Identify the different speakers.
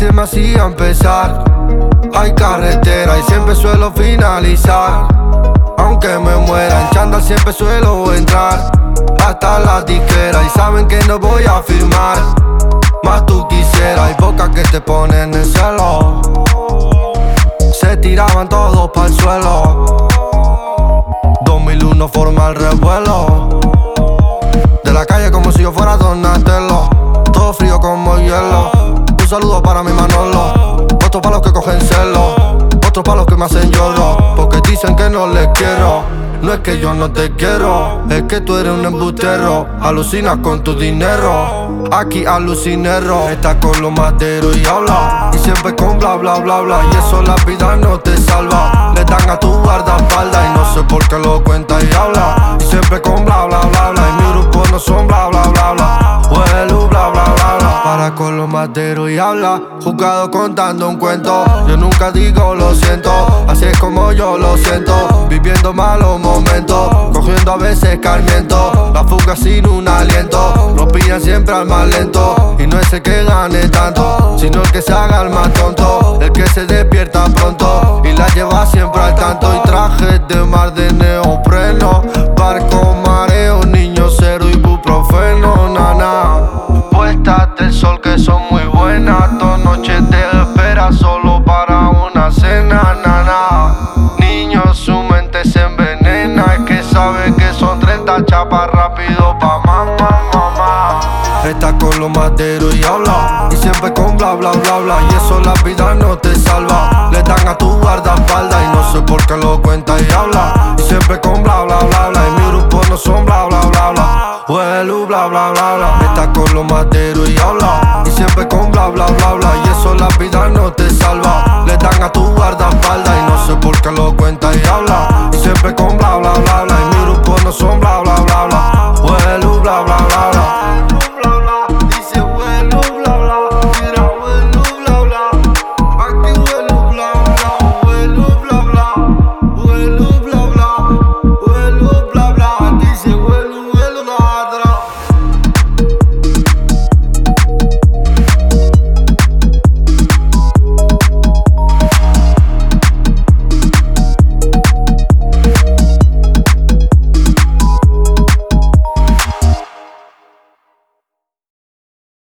Speaker 1: se me hacía empezar. Hay carretera y siempre suelo finalizar. Aunque me muera en chándal siempre suelo entrar hasta la disquera y saben que no voy a firmar. Más tú quisieras, hay bocas que te ponen en celo. Se tiraban todos pa'l suelo. 2001 forma el revuelo. De la calle como si yo fuera Donatello. Todo frío como hielo. Un saludo para mi Manolo. Otro pa' los que cogen celo. Otro pa' los que me hacen lloro. Porque dicen que no les quiero. No es que yo no te quiero, es que tú eres un embustero. Alucinas con tu dinero. Aquí alucinero. Estás con los materos y habla. Y siempre con bla bla bla bla. Y eso la vida no te salva. Le dan a tu guardaespaldas y no sé por qué lo cuenta y habla. Y siempre con bla bla bla bla. Y mi grupo no son bla bla bla bla. Huelu bla bla bla bla. Para con los materos y habla. Juzgado contando un cuento. Yo nunca digo lo siento. Así es como yo lo siento. Viviendo malos momentos, cogiendo a veces escarmiento. La fuga sin un aliento. Lo pillan siempre al más lento. Y no es el que gane tanto, sino el que se haga el más tonto. El que se despierta pronto y la lleva siempre al tanto. Y trajes de mar de neopreno. Barco, mareo, niño cero, ibuprofeno, nana. Puestas del sol que son muy buenas. 2 noches te espera solo para una cena, nana. Niño, su mente se envenena. Es que sabe que son 30 chapas rápido pa' mamá, mamá. Estás con los materos y habla. Y siempre con bla bla bla bla. Y eso la vida no te salva. Le dan a tu guardaespaldas y no sé por qué lo cuenta y habla. Y siempre con bla bla bla bla. Y mi grupo no son bla bla bla bla. Huelu bla bla bla bla. Estás con los materos y habla.